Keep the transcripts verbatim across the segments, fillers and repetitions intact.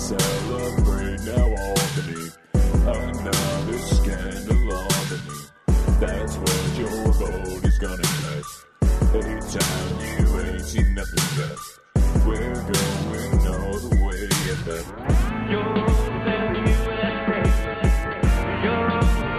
celebrate now, Albany. Another scandal, Albany. That's what your vote is gonna get. A town you ain't seen nothing yet. We're going all the way ahead. You're over the U S A. You're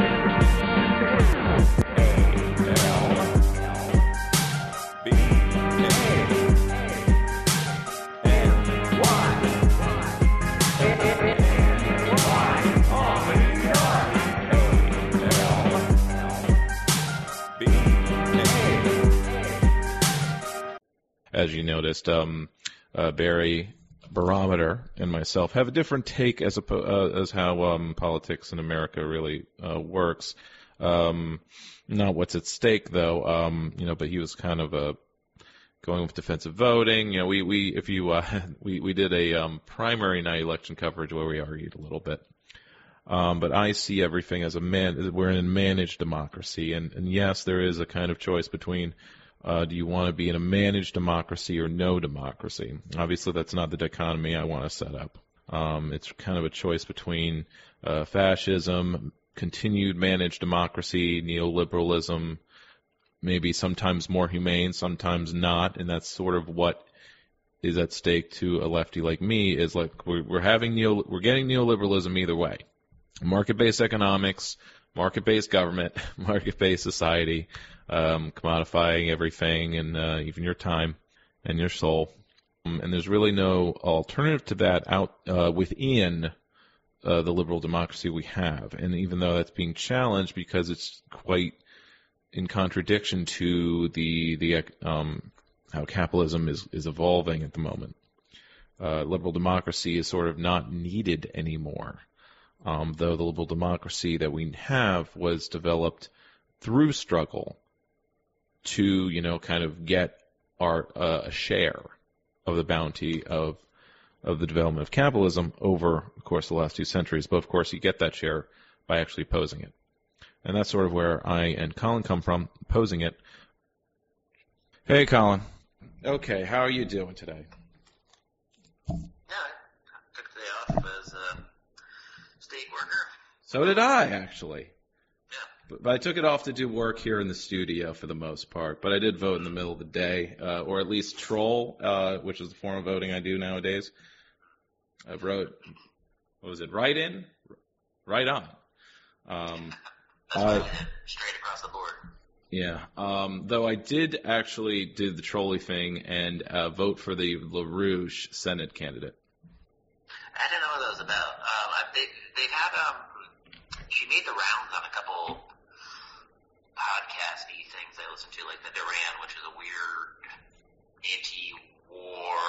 As you noticed, um, uh, Barry Barometer and myself have a different take as a, uh, as how um, politics in America really uh, works. Um, not what's at stake, though. Um, you know, but he was kind of uh, going with defensive voting. You know, we we if you uh, we we did a um, primary night election coverage where we argued a little bit. Um, but I see everything as a man. We're in a managed democracy, and and yes, there is a kind of choice between. Uh, do you want to be in a managed democracy or no democracy? Obviously, that's not the dichotomy I want to set up. Um, it's kind of a choice between uh, fascism, continued managed democracy, neoliberalism, maybe sometimes more humane, sometimes not, and that's sort of what is at stake to a lefty like me. Is like we're, we're having neo, we're getting neoliberalism either way, market-based economics, market-based government, market-based society. Um, commodifying everything and uh, even your time and your soul. Um, and there's really no alternative to that out uh, within uh, the liberal democracy we have. And even though that's being challenged because it's quite in contradiction to the the um, how capitalism is, is evolving at the moment. Uh, liberal democracy is sort of not needed anymore. Um, though the liberal democracy that we have was developed through struggle to, you know, kind of get our uh, a share of the bounty of of the development of capitalism over, of course, the last two centuries. But, of course, you get that share by actually opposing it. And that's sort of where I and Colin come from, opposing it. Hey, Colin. Okay, how are you doing today? Yeah, I took the day off as a state worker. So did I, actually. Yeah. But I took it off to do work here in the studio for the most part. But I did vote in the middle of the day, uh, or at least troll, uh, which is the form of voting I do nowadays. I wrote, what was it, right in, right on. Um, That's what I did, straight across the board. Yeah. Um, though I did actually do the trolley thing and uh, vote for the LaRouche Senate candidate. I didn't know what that was about. Um, I, they, they've had, um, she made the rounds on a couple podcasty things I listened to, like the Duran, which is a weird anti-war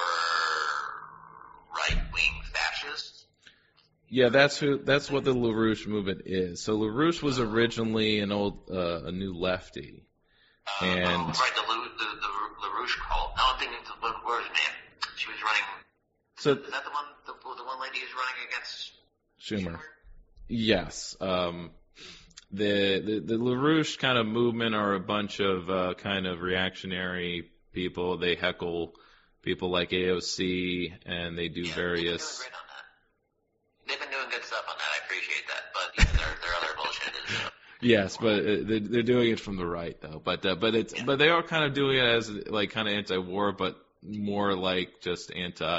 right-wing fascist. Yeah, that's who. That's what the LaRouche movement is. So LaRouche was originally an old, uh, a new lefty, Uh, and oh, right, the, Lou- the, the LaRouche cult. No, I'm thinking, the, what was her name? She was running, so is that the one, the, the one lady who's running against Schumer. Schumer? Yes. Um, the, the the LaRouche kind of movement are a bunch of uh, kind of reactionary people. They heckle people like A O C, and they do Yeah, various. they've been doing great on that. They've been doing good stuff on that. I appreciate that. But yeah, their their other bullshit is. Uh, Yes, but uh, they're, they're doing it from the right though. But uh, but it's Yeah. but they are kind of doing it as like kind of anti-war, but more like just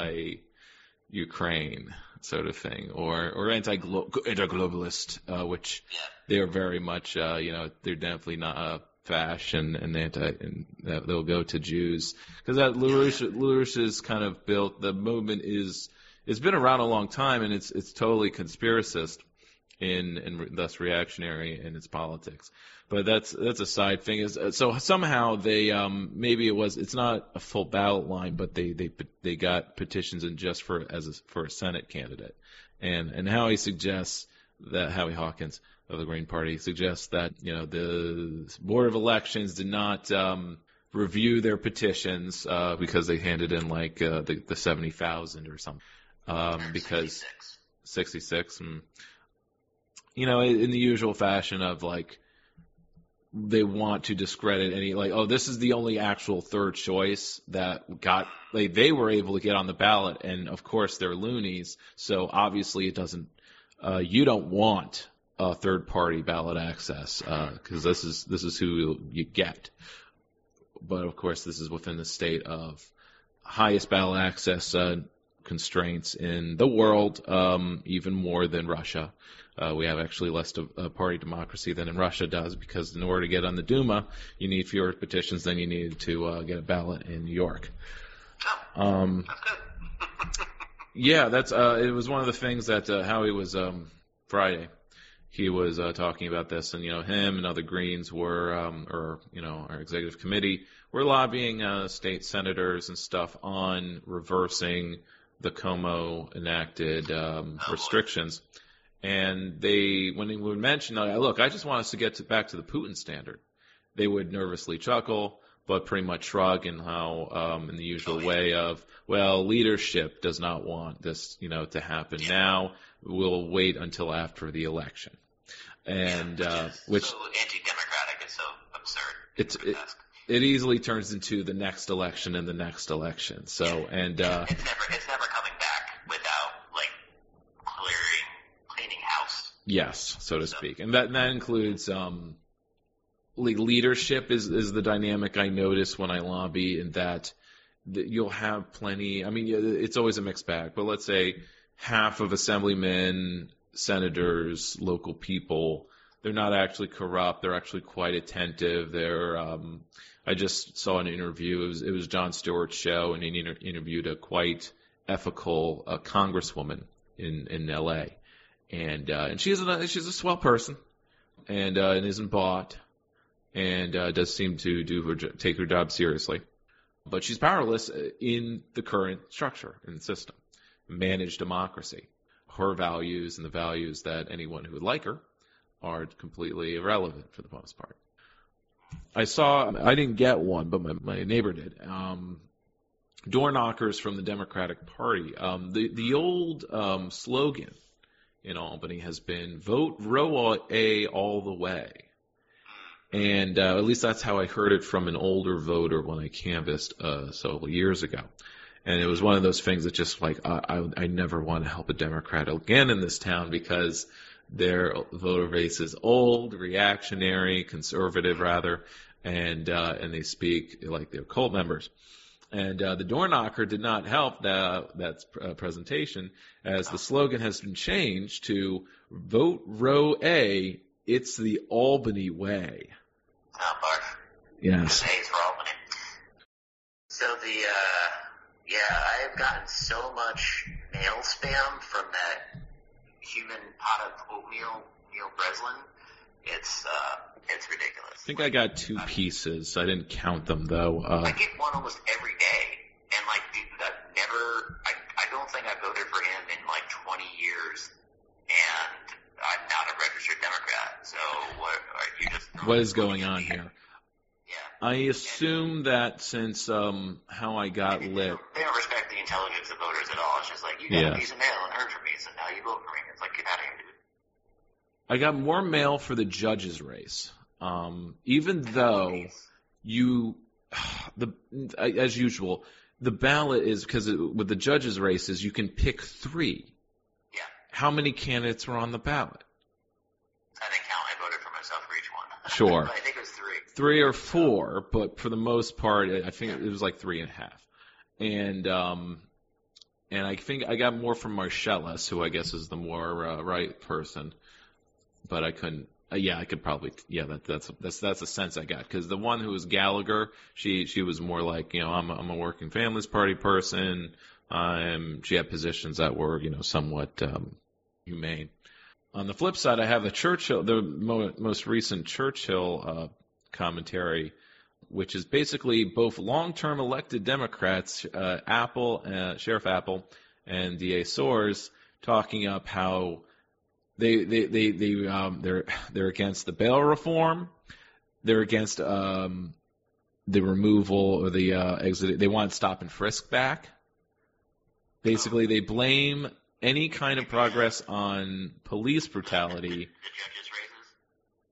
anti-Ukraine sort of thing, or or anti anti-globalist, uh, which yeah. they are very much. Uh, you know, they're definitely not uh, fashion and anti, and that they'll go to Jews because that LaRouche LaRouche is kind of built. The movement is it's been around a long time, and it's it's totally conspiracist. In and thus reactionary in its politics, but that's that's a side thing. Is so somehow they um, maybe it was it's not a full ballot line, but they they they got petitions in just for as a, for a Senate candidate, and and Howie suggests that Howie Hawkins of the Green Party suggests that you know the Board of Elections did not um, review their petitions uh, because they handed in like uh, the the seventy thousand or something um, because sixty-six. And, you know, in the usual fashion of like they want to discredit any, like, oh, this is the only actual third choice that got, like, they were able to get on the ballot, and of course they're loonies, so obviously it doesn't, uh, you don't want a third party ballot access, because uh, this is, this is who you get. But of course this is within the state of highest ballot access, uh, constraints in the world, um, even more than Russia. Uh, we have actually less of a party democracy than in Russia does, because in order to get on the Duma, you need fewer petitions than you need to uh, get a ballot in New York. Oh, um, that's good. yeah, that's uh, it was one of the things that uh, Howie was um, Friday. He was uh, talking about this, and you know, him and other Greens were, um, or you know, our executive committee were lobbying uh, state senators and stuff on reversing the Cuomo enacted um, oh, restrictions. Boy. And they, when they would mention, uh, look, I just want us to get to, back to the Putin standard, they would nervously chuckle, but pretty much shrug in how, um, in the usual way of, well, leadership does not want this, you know, to happen now. We'll wait until after the election. And, yeah, uh, which. So anti-democratic, it's so absurd. It's, it, it easily turns into the next election and the next election. So, yeah. and, uh. It's never, it's never coming back without, like, clearing. House. Yes, so to speak. And that, and that includes um, leadership is, is the dynamic I notice when I lobby, in that you'll have plenty. I mean, it's always a mixed bag, but let's say half of assemblymen, senators, local people, they're not actually corrupt. They're actually quite attentive. They're um, I just saw an interview. It was, it was Jon Stewart's show, and he inter- interviewed a quite ethical uh, congresswoman in, in L A And uh, and she's a she's a swell person, and uh, and isn't bought, and uh, does seem to do her take her job seriously, but she's powerless in the current structure and system. Managed democracy, her values and the values that anyone who would like her are completely irrelevant for the most part. I saw I didn't get one, but my my neighbor did. Um, door knockers from the Democratic Party. Um, the the old um, slogan in Albany has been "Vote Row A all the way," and uh, at least that's how I heard it from an older voter when I canvassed uh, several years ago. And it was one of those things that just like I, I, I never want to help a Democrat again in this town, because their voter base is old, reactionary, conservative rather, and uh, and they speak like they're cult members. And uh, the door knocker did not help that, that uh, presentation, as the slogan has been changed to "Vote Row A, it's the Albany way." Oh, barf. Yes. A's for Albany. So the, uh, yeah, I have gotten so much mail spam from that human pot of oatmeal, Neil Breslin. It's, uh, it's ridiculous. I think I got two pieces. I didn't count them, though. Uh, I get one almost every day, and, like, dude, I've never, I, I don't think I voted for him in, like, twenty years, and I'm not a registered Democrat, so what, are you just... What is going on here? Yeah. I assume that since um, how I got they, lit... They don't, they don't respect the intelligence of voters at all. It's just like, you got yeah. a piece of mail and heard from me, so now you vote for me. It's like, get out of here, dude. I got more mail for the judges race, um, even though you, the as usual, the ballot is, because with the judges races you can pick three. Yeah. How many candidates were on the ballot? I didn't count. I voted for myself for each one. Sure. I think it was three. Three or four, but for the most part, I think it was like three and a half. And um, and I think I got more from Marcellus, who I guess is the more uh, right person. But I couldn't. Uh, yeah, I could probably. Yeah, that, that's that's that's the sense I got, because the one who was Gallagher, she she was more like, you know, I'm a, I'm a working families party person. Um, she had positions that were, you know, somewhat um, humane. On the flip side, I have the Churchill, the mo- most recent Churchill uh, commentary, which is basically both long-term elected Democrats, uh, Apple, uh, Sheriff Apple, and D A Soares, talking up how They they they they um they're they're against the bail reform. They're against um the removal or the uh, exit. They want stop and frisk back. Basically, they blame any kind of progress on police brutality. The judges' races?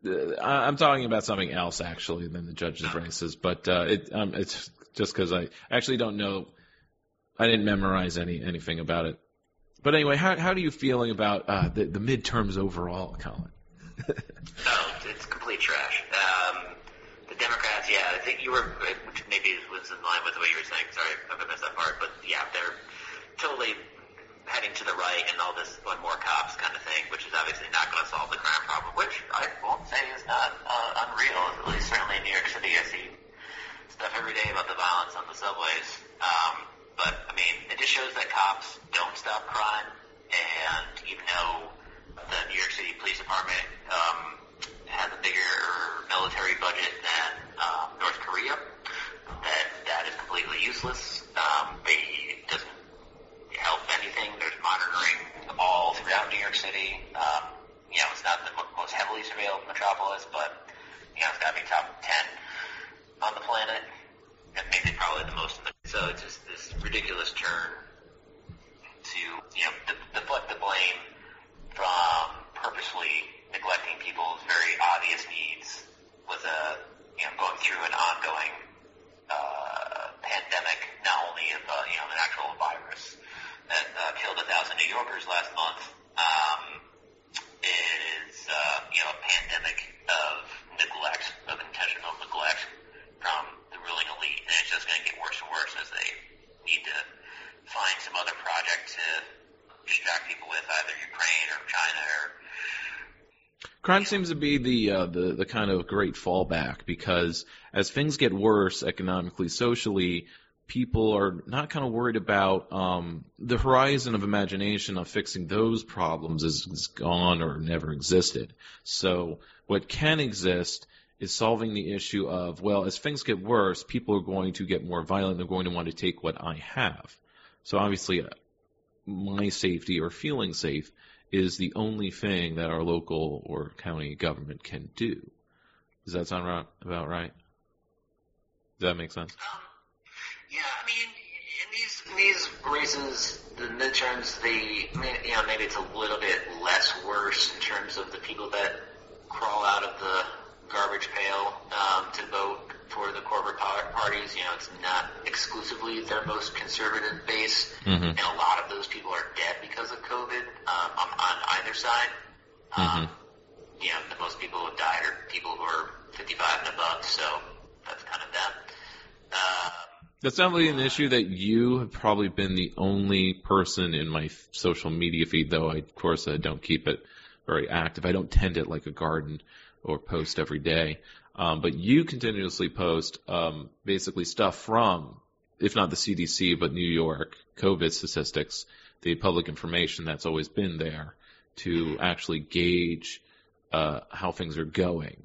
uh, I'm talking about something else actually than the judges' races, but uh, it um, it's just because I actually don't know. I didn't memorize any anything about it. But anyway, how how do you feeling about uh, the the midterms overall, Colin? Oh, it's complete trash. Um, the Democrats, yeah, I think you were, which maybe was in line with what you were saying. Sorry, I missed that part. But yeah, they're totally heading to the right and all this one more cops kind of thing, which is obviously not going to solve the crime problem, which I won't say is not uh, unreal. At least certainly in New York City, I see stuff every day about the violence on the subways. Um, but, I mean, it just shows that cops don't stop crime, and even though the New York City Police Department um, has a bigger military budget than um, North Korea, that that is completely useless. Um, they doesn't help anything. There's monitoring all throughout New York City. Um, you know, it's not the most heavily surveilled metropolis, but, you know, it's got to be top ten on the planet, and maybe probably the most in the. So it's just this ridiculous turn to, you know, de- deflect the blame from purposely neglecting people's very obvious needs with a, you know, going through an ongoing uh, pandemic, not only of, uh, you know, an actual virus that uh, killed a thousand New Yorkers last month, um, is, uh, you know, a pandemic of neglect, of intentional neglect from the ruling elite, and it's just going to get worse and worse as they need to find some other project to distract people with, either Ukraine or China or. Crime seems to be the, uh, the the kind of great fallback, because as things get worse economically, socially, people are not kind of worried about um, the horizon of imagination of fixing those problems is, is gone or never existed. So what can exist is solving the issue of, well, as things get worse, people are going to get more violent. They're going to want to take what I have. So obviously, uh, my safety or feeling safe is the only thing that our local or county government can do. Does that sound right, about right? Does that make sense? Um, yeah, I mean, in these in these races, the midterms, they, you know, maybe it's a little bit less worse in terms of the people that crawl out of the garbage pail um, to vote for the corporate parties. You know, it's not exclusively their most conservative base, mm-hmm. and a lot of those people are dead because of COVID um, on, on either side. Um, mm-hmm. You know, the most people who have died are people who are fifty-five and above, so that's kind of them. Uh, That's not really an issue that you have probably been the only person in my social media feed, though I, of course, I don't keep it very active. I don't tend it like a garden or post every day. Um, but you continuously post um, basically stuff from, if not the C D C, but New York, COVID statistics, the public information that's always been there to actually gauge uh, how things are going.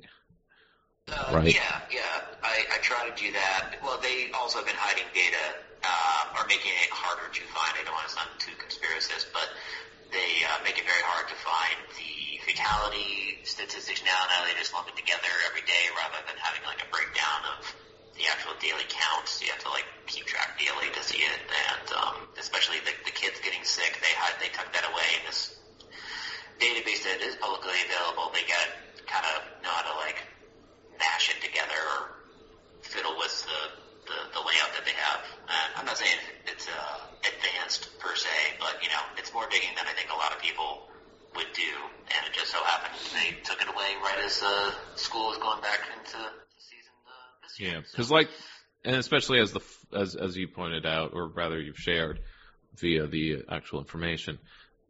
Uh, right? Yeah, yeah. I, I try to do that. Well, they also have been hiding data uh, or making it harder to find. I don't want to sound too conspiracist, but they uh, make it very hard to find the fatality statistics now. Now they just lump it together every day rather than having like a breakdown of the actual daily counts. You have to like keep track daily to see it, and um, especially the, the kids getting sick, they hide, they tuck that away in this database that is publicly available. They got kind of know how to like mash it together or fiddle with the, the, the layout that they have. And I'm not saying it's uh, advanced per se, but, you know, it's more digging than I think a lot of people would do. And it just so happened they took it away right as uh, school was going back into the season uh, this year. Yeah, because so. like, and especially as the as as you pointed out, or rather you've shared via the actual information,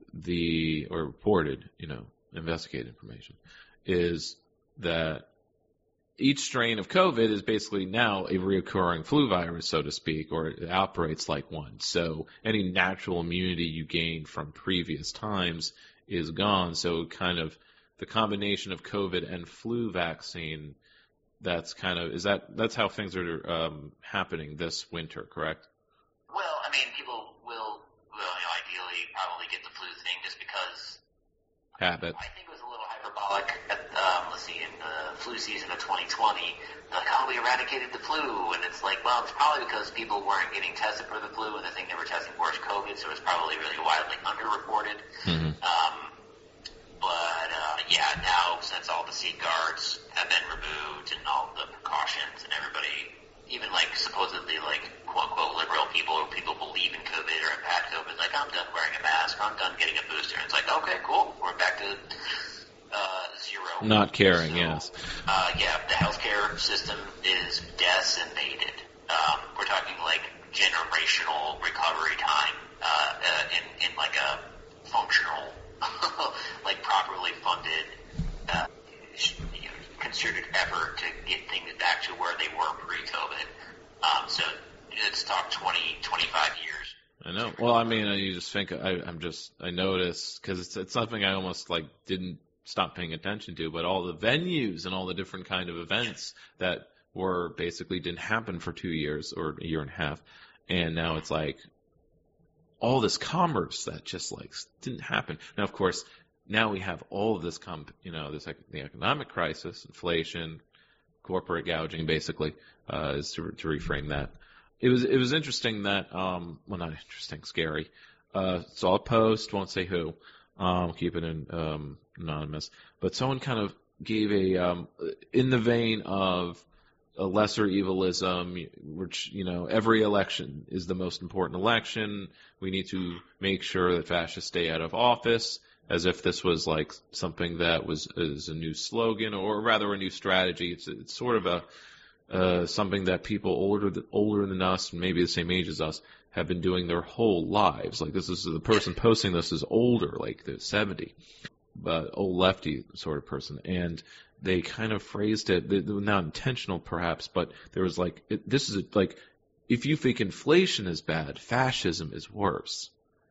the or reported, you know, investigated information, is that each strain of COVID is basically now a recurring flu virus, so to speak, or it operates like one. So any natural immunity you gained from previous times is gone. So kind of the combination of COVID and flu vaccine, that's kind of, is that, that's how things are um, happening this winter, correct? Well, I mean, people will, well, you know, ideally probably get the flu thing just because. Habit. I think it was a little hyperbolic at, um, let's see, in the flu season of twenty twenty, like, oh, we eradicated the flu, and it's like, well, it's probably because people weren't getting tested for the flu, and the thing they were testing for is COVID, so it's probably really widely underreported. Mm-hmm. Um, but, uh, yeah, now since all the seat guards have been removed and all the precautions and everybody, even like supposedly like quote unquote liberal people or people believe in COVID or have had COVID, like I'm done wearing a mask, I'm done getting a booster. And it's like, okay, cool, we're back to uh, zero. Not caring, so, yes. Uh, yeah, the healthcare system is decimated. Um, we're talking like generational recovery time uh, uh, in in like a functional, like properly funded, uh, you know, concerted effort to get things back to where they were pre-COVID. Um, so it's talk twenty, twenty-five years. I know. Well, I mean, you just think, I, I'm just, I notice, because it's, it's something I almost like didn't stop paying attention to, but all the venues and all the different kind of events that were basically didn't happen for two years or a year and a half. And now it's like all this commerce that just like didn't happen. Now, of course, now we have all of this, comp, you know, this the economic crisis, inflation, corporate gouging, basically, uh, is to, to reframe that. It was it was interesting that, um, well, not interesting, scary. Uh, saw a post, won't say who, um, keep it in, um, anonymous, but someone kind of gave a, um, in the vein of a lesser evilism, which, you know, every election is the most important election. We need to make sure that fascists stay out of office, as if this was like something that was is a new slogan, or rather a new strategy. It's it's sort of a uh, something that people older th- older than us, and maybe the same age as us, have been doing their whole lives. Like this is the person posting this is older, like they're seventy, but old lefty sort of person, and they kind of phrased it, they, not intentional perhaps, but there was like, it, this is a, like, if you think inflation is bad, fascism is worse.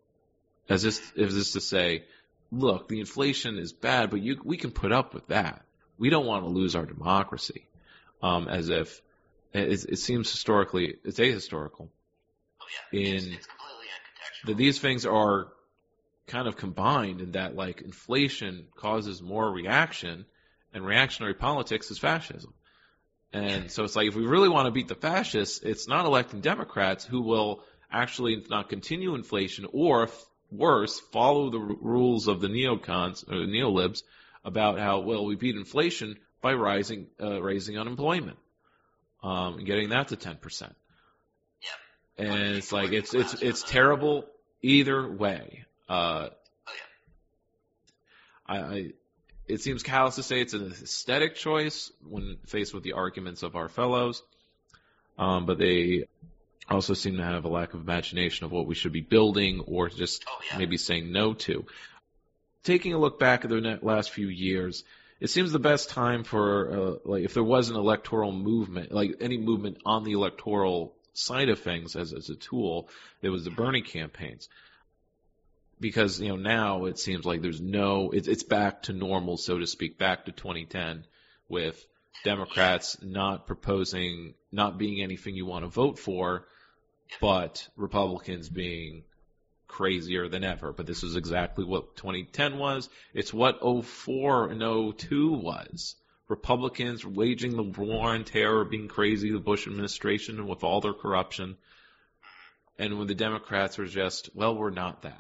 As this, as this to say, look, the inflation is bad, but you, we can put up with that. We don't want to lose our democracy. Um, as if, it, it seems historically, it's ahistorical. Oh yeah, in, it's, it's completely uncontextual. That these things are kind of combined in that like inflation causes more reaction, and reactionary politics is fascism. And so it's like, if we really want to beat the fascists, it's not electing Democrats who will actually not continue inflation, or if worse, follow the r- rules of the neocons or the neolibs about how, well, we beat inflation by rising, uh, raising unemployment, um, and getting that to ten percent. Yeah. And it's like, it's, it's, it's terrible either way. Uh, oh yeah. I, I It seems callous to say it's an aesthetic choice when faced with the arguments of our fellows, um, but they also seem to have a lack of imagination of what we should be building, or just oh, yeah. maybe saying no to. Taking a look back at the last few years, it seems the best time for, uh, like, if there was an electoral movement, like any movement on the electoral side of things as, as a tool, it was the Bernie campaigns. Because, you know, now it seems like there's no, it's, it's back to normal, so to speak, back to twenty ten, with Democrats not proposing, not being anything you want to vote for, but Republicans being crazier than ever. But this is exactly what twenty ten was. It's what oh four and oh two was. Republicans waging the war on terror, being crazy, the Bush administration with all their corruption. And when the Democrats were just, well, we're not that.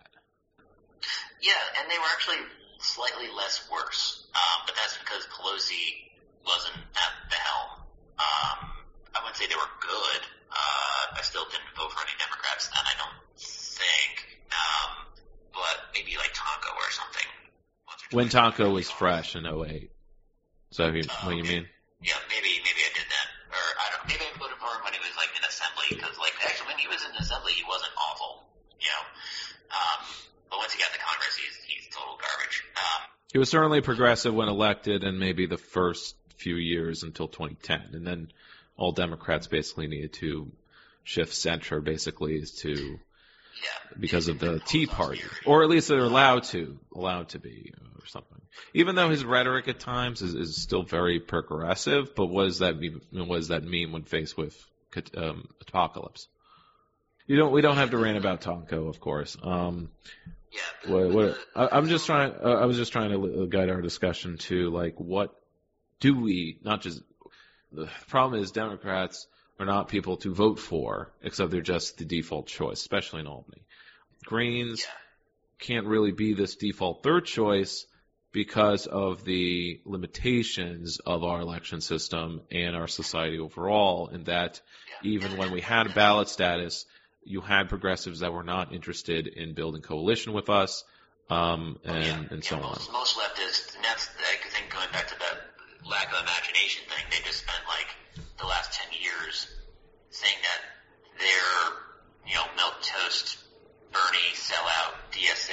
Yeah, and they were actually slightly less worse, um, but that's because Pelosi wasn't at the helm. Um, I wouldn't say they were good. Uh, I still didn't vote for any Democrats then, I don't think. Um, but maybe like Tonko or something. When Tonko was fresh in oh eight. Is that what you, uh, what you mean? Yeah, maybe maybe I did that. Or I don't know. Maybe I voted for him when he was like in assembly, because like actually when he was in assembly, he wasn't awful. You know. Um, But once he got to Congress, he's, he's total garbage. Um, he was certainly progressive when elected, and maybe the first few years until twenty ten. And then all Democrats basically needed to shift center, basically, is to, yeah, because of the Tea Party. Or at least they're allowed to, allowed to be, or something. Even though his rhetoric at times is, is still very progressive, but what does that mean, what does that mean when faced with um, apocalypse? You don't. We don't have to rant about Tonko, of course. Um, yeah. What, what, I, I'm just trying. Uh, I was just trying to guide our discussion to like, what do we? Not just the problem is Democrats are not people to vote for, except they're just the default choice, especially in Albany. Greens yeah. can't really be this default third choice because of the limitations of our election system and our society overall, and that even when we had ballot status, you had progressives that were not interested in building coalition with us, um, and, oh, yeah. and so yeah, on. Most, most leftists, and that's, I think, going back to that lack of imagination thing, they just spent, like, the last ten years saying that their, you know, milquetoast, Bernie, sellout, D S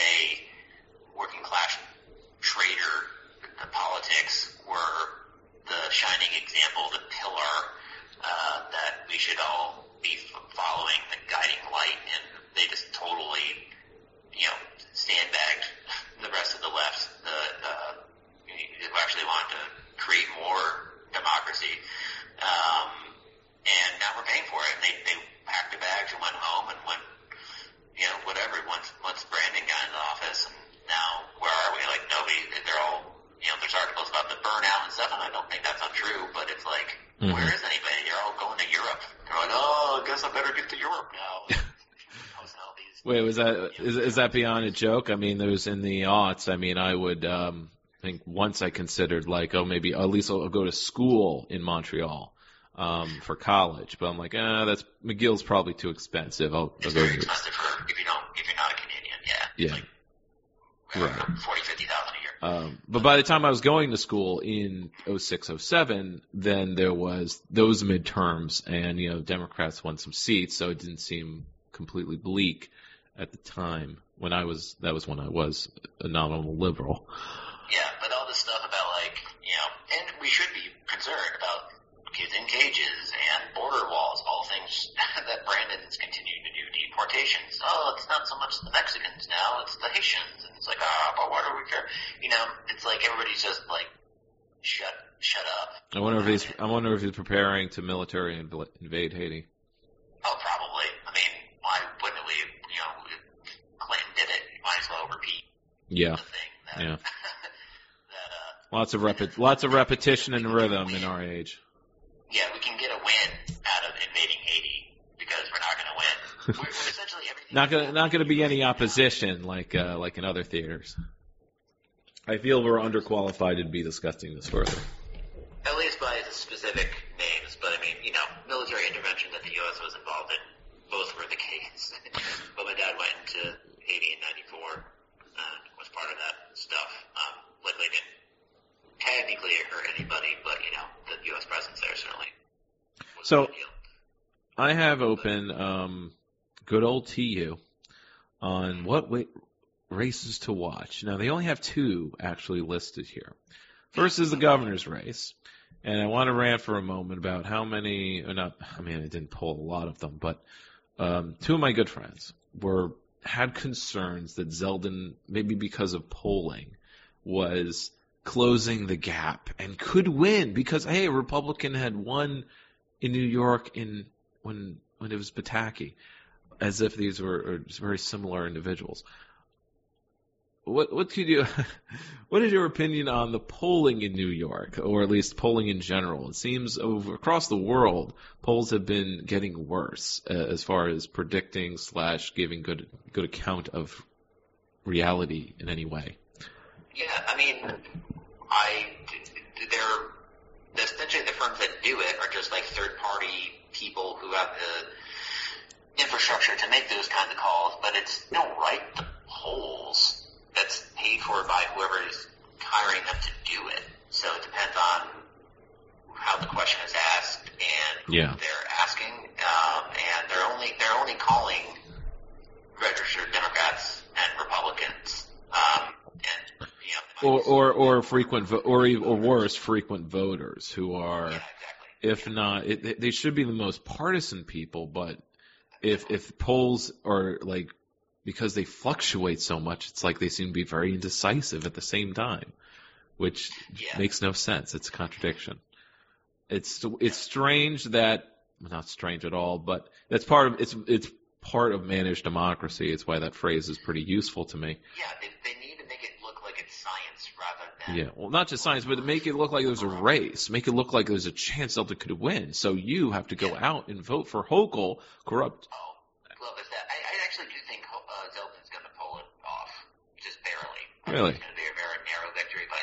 A, working class traitor, the politics were the shining example, the pillar, uh, that we should all be following, the guiding light, and they just totally, you know, sandbagged the rest of the left, the, uh, who actually wanted to create more democracy. Um, and now we're paying for it. And they, they packed their bags and went home and went, you know, whatever, once, once Brandon got into office. And now, where are we? Like, nobody, they're all, you know, there's articles about the burnout and stuff, and I don't think that's untrue, but it's like, mm-hmm. where is anybody? You're all going to Europe. They're like, oh, I guess I better get to Europe now. Wait, was that, is, is that beyond a joke? I mean, there was in the aughts, I mean, I would, um, I think once I considered like, oh, maybe at least I'll go to school in Montreal um, for college. But I'm like, ah, that's McGill's probably too expensive. I'll, it's I'll go very expensive for if you don't if you're not a Canadian. Yeah. Yeah. Like, right. Forty, fifty thousand a year. Um, but by the time I was going to school in oh six, oh seven, then there was those midterms, and you know, Democrats won some seats, so it didn't seem completely bleak at the time. When I was, that was when I was a nominal liberal. Yeah, but all this stuff about, like, you know, and we should be concerned about kids in cages and border walls, all things that Brandon's continuing to do, deportations. Oh, it's not so much the Mexicans now, it's the Haitians. And it's like, ah, oh, but why do we care? You know, it's like everybody's just like, shut shut up. I wonder if he's, I wonder if he's preparing to military invade Haiti. Oh, probably. I mean, why wouldn't we, you know, Clinton did it, you might as well repeat yeah. the thing. That, yeah. Lots of repi- lots of repetition and rhythm in our age. Yeah, we can get a win out of invading Haiti because we're not going to win. We're, we're essentially everything. Not going not going to be any opposition like uh, like in other theaters. I feel we're underqualified to be discussing this further. At least by the specific names, but I mean, you know, military intervention that the U S was involved in, both were the case. But my dad went into Haiti in ninety-four, uh, was part of that stuff. Um, luckily didn't technically hurt anybody, but, you know, the U S presence there certainly was so, a big deal. I have open um, good old T U on what wa- races to watch. Now, they only have two actually listed here. First is the governor's race, and I want to rant for a moment about how many, or not, I mean, I didn't poll a lot of them, but um, two of my good friends were had concerns that Zeldin, maybe because of polling, was closing the gap and could win because, hey, a Republican had won in New York in when when it was Pataki, as if these were very similar individuals. What what could you what is your opinion on the polling in New York, or at least polling in general? It seems over across the world, polls have been getting worse uh, as far as predicting slash giving good good account of reality in any way. Yeah, I mean, I they're essentially the firms that do it are just like third party people who have the infrastructure to make those kinds of calls, but it's no right the polls. That's paid for by whoever is hiring them to do it. So it depends on how the question is asked and who yeah. they're asking. Um, and they're only they're only calling registered Democrats and Republicans. Um, and you know, or or or frequent vo- or even, or worse, frequent voters who are, yeah, exactly. if not, it, they should be the most partisan people. But if if polls are like, because they fluctuate so much, it's like they seem to be very indecisive at the same time, which yeah. makes no sense. It's a contradiction. It's it's strange that, not strange at all, but that's part of it's it's part of managed democracy. It's why that phrase is pretty useful to me. Yeah, they, they need to make it look like it's science rather than yeah. Well, not just science, but make it look like there's a race. Make it look like there's a chance Zelda could win. So you have to go yeah. out and vote for Hochul, corrupt. Oh, well, is that? I, I actually do think uh, Zeldin's going to pull it off, just barely. Really? It's going to be a very narrow victory, but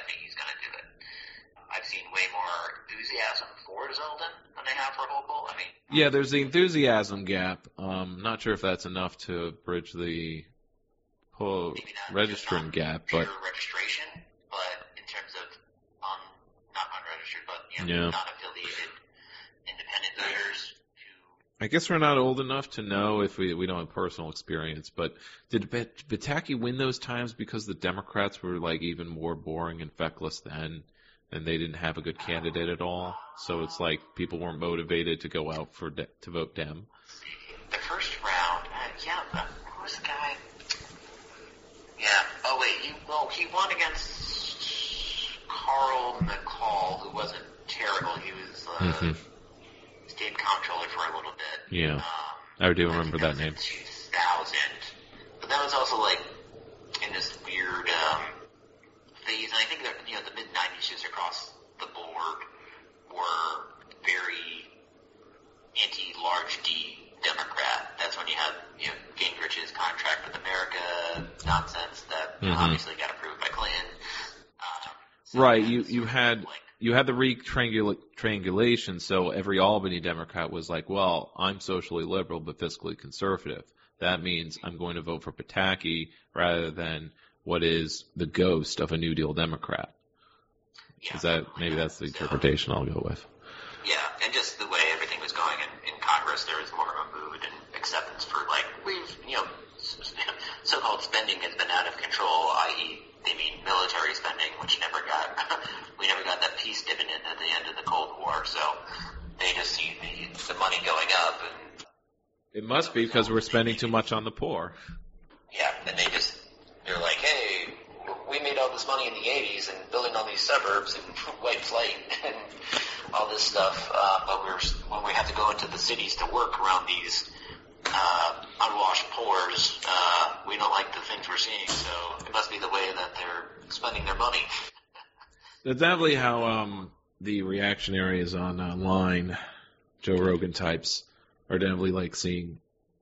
for Hochul? I mean, Yeah, there's the enthusiasm gap. Um, not sure if that's enough to bridge the whole maybe not registering just gap, pure but registration, but in terms of un, not unregistered, but you know, Yeah. non-affiliated independent voters who I guess we're not old enough to know if we we don't have personal experience. But did Bet- Pataki win those times because the Democrats were like even more boring and feckless then, and they didn't have a good candidate at all? So it's like people weren't motivated to go out for de- to vote Dem. the first round, uh, yeah, but who was the guy? Yeah. Oh wait, he well he won against Carl McCall, who wasn't terrible. He was uh, Mhm. state comptroller for a little bit. Yeah, Um, I do I remember think that was in name. two thousand, but that was also like in this weird um, phase. And I think that you know the mid nineties just across the board were very anti-large D Democrat. That's when you had you know Gingrich's contract with America nonsense that you know, Mhm. obviously got approved by Clinton. Um, so Right, that you was you sort of had like, you had the re-triangula- triangulation, so every Albany Democrat was like, well, I'm socially liberal but fiscally conservative. That means I'm going to vote for Pataki rather than what is the ghost of a New Deal Democrat. yeah, Is that something maybe like that's the So, interpretation I'll go with? yeah, and just the way everything was going in, in Congress, there was more of a mood and acceptance for like we've you know s- so-called spending has been out of control, that is, they mean military spending, which never got we never got that peace dividend at the end of the Cold War. So they just see the, the money going up, and It must be because we're spending too much on the poor. yeah, and they just they're like, hey, we made all this money in the eighties and building all these suburbs and white flight and all this stuff, uh, but we're when we have to go into the cities to work around these uh, unwashed poors, uh, we don't like the things we're seeing. So it must be the way that they're spending their money. That's definitely how um, the reactionaries on online, Joe Rogan types, are definitely like seeing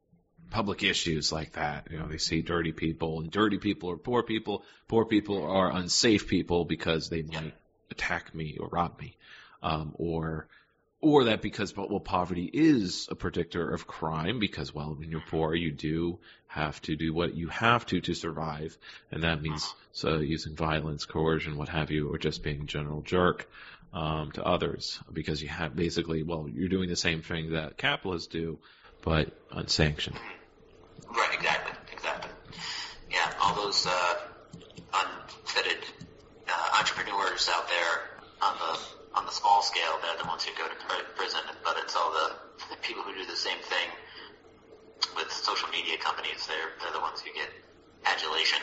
public issues like that. You know, they see dirty people, and dirty people are poor people. Poor people are unsafe people because they might attack me or rob me, um, or or that because well, poverty is a predictor of crime because well, when you're poor, you do have to do what you have to to survive, and that means so using violence, coercion, what have you, or just being a general jerk um, to others because you have basically well, you're doing the same thing that capitalists do, but unsanctioned. Right, exactly, exactly. Yeah, all those uh, unfettered uh, entrepreneurs out there on the on the small scale, they're the ones who go to pr- prison, but it's all the, the people who do the same thing with social media companies. They're they're the ones who get adulation.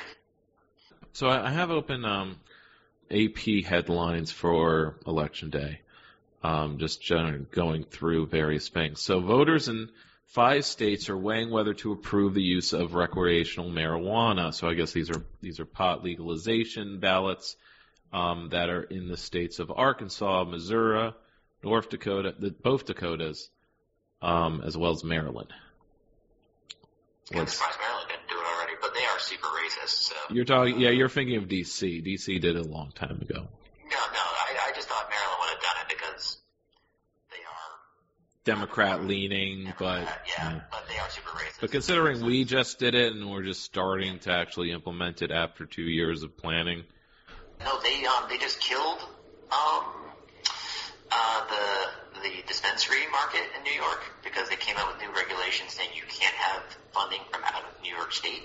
So I I have open um, A P headlines for Election Day, um, just generally going through various things. So voters in five states are weighing whether to approve the use of recreational marijuana. So I guess these are these are pot legalization ballots um, that are in the states of Arkansas, Missouri, North Dakota, the, both Dakotas, um, as well as Maryland. I'm What's- surprised Maryland didn't do it already, but they are super racist. So You're talking, yeah, you're thinking of D C. D C did it a long time ago. no, no, I, I just thought Maryland would have done it because they are Democrat leaning, but Democrat, yeah, yeah. but they are super racist. But considering we just did it and we're just starting to actually implement it after two years of planning, No, they um they just killed um uh the the dispensary market in New York because they came out with new regulations saying you can't have funding from out of New York State.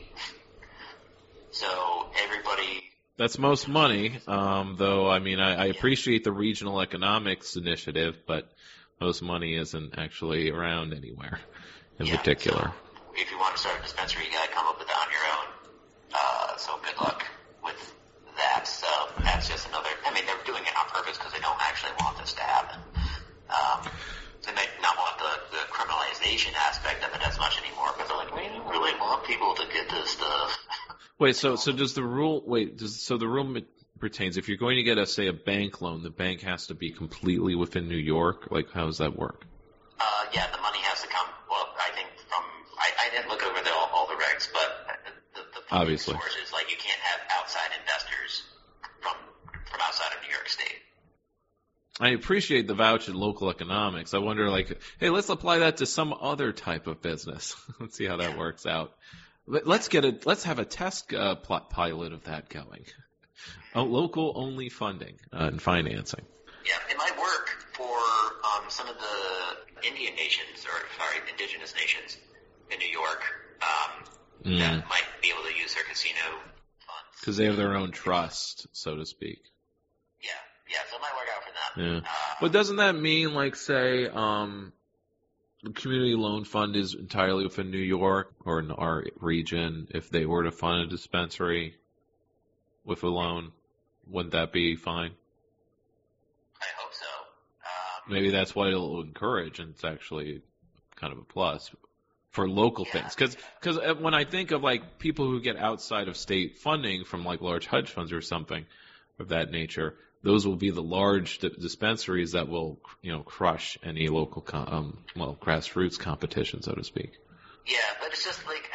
So everybody that's most money. Um, though I mean, I, I appreciate the regional economics initiative, but most money isn't actually around anywhere in yeah, particular. So if you want to start a dispensary, you gotta come up with it on your own. Uh, so good luck with that. So that's just another. I mean, they're doing it on purpose because they don't actually want this to happen. Um, they may not want the, the criminalization aspect of it as much anymore, but they're like, we don't really want people to get this stuff. Wait, so so does the rule? Wait, does so the rule pertains if you're going to get a say a bank loan, the bank has to be completely within New York. Like, how does that work? Uh, yeah, the money has to come. Well, I think from I, I didn't look over the, all, all the regs, but the, the funding Obviously. source is like you can't have outside investors from from outside of New York State. I appreciate the vouch in local economics. I wonder, like, hey, let's apply that to some other type of business. Let's see how that works out. Let's get a let's have a test uh, plot pilot of that going. A local only funding uh, and financing. Yeah, it might work for um, some of the Indian nations, or sorry, indigenous nations in New York um, mm. that might be able to use their casino funds because they have their own trust, so to speak. Yeah, yeah, so it might work out for them. Yeah. Uh, But doesn't that mean, like, say, um, the community loan fund is entirely within New York or in our region? If they were to fund a dispensary with a loan, wouldn't that be fine? I hope so. Um, Maybe that's what it'll encourage, and it's actually kind of a plus for local Yeah. things. Because because when I think of, like, people who get outside of state funding from, like, large hedge funds or something of that nature, those will be the large di- dispensaries that will, you know, crush any local, com- um, well, grassroots competition, so to speak. Yeah, but it's just like,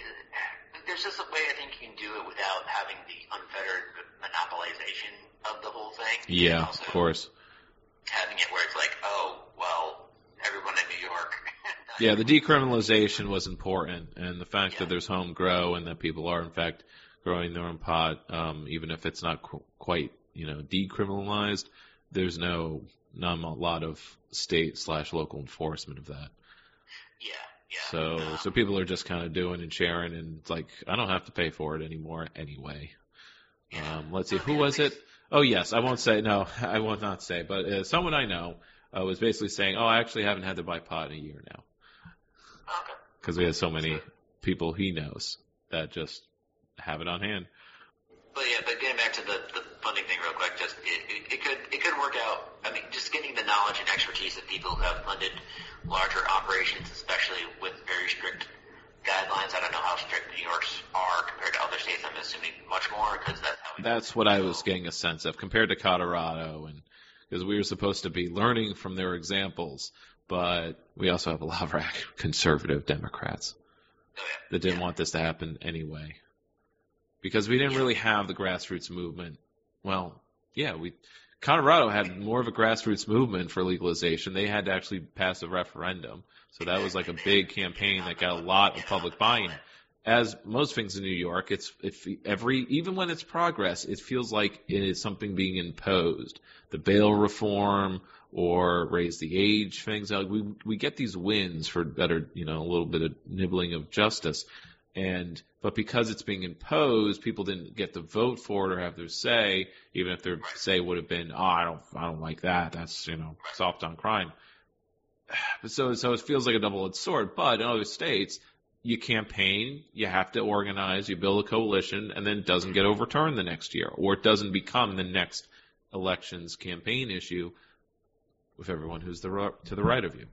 there's just a way I think you can do it without having the unfettered monopolization of the whole thing. Yeah, And also of course. having it where it's like, oh, well, everyone in New York. Yeah, the decriminalization was important, and the fact Yeah. that there's home grow and that people are, in fact, growing their own pot, um, even if it's not qu- quite, you know, decriminalized, there's no, not a lot of state slash local enforcement of that. Yeah, yeah. So, Um, so people are just kind of doing and sharing, and it's like, I don't have to pay for it anymore anyway. yeah. Um, let's see, So, who yeah, was at it? Oh, yes, I won't say, no, I will not say, but uh, someone I know uh, was basically saying, oh, I actually haven't had to buy pot in a year now. Okay. Because we have so many people he knows that just have it on hand. But yeah, but getting back to the, the funding thing real quick, just it, it, it could it could work out. I mean, just getting the knowledge and expertise of people who have funded larger operations, especially with very strict guidelines. I don't know how strict New York's are compared to other states. I'm assuming much more because that's how. We That's what I was getting a sense of compared to Colorado, and because we were supposed to be learning from their examples, but we also have a lot of conservative Democrats Oh, yeah. that didn't Yeah. want this to happen anyway. Because we didn't really have the grassroots movement. Well, yeah, we Colorado had more of a grassroots movement for legalization. They had to actually pass a referendum. So that was like a big campaign that got a lot of public buy-in. As most things in New York, it's if every even when it's progress, it feels like it is something being imposed. The bail reform or raise the age things. Like we we get these wins for better, you know, a little bit of nibbling of justice. And but because it's being imposed, people didn't get to vote for it or have their say, even if their say would have been, oh, I don't, I don't like that. That's, you know, soft on crime. So, so it feels like a double-edged sword. But in other states, you campaign, you have to organize, you build a coalition, and then it doesn't get overturned the next year, or it doesn't become the next election's campaign issue with everyone who's the to the right of you.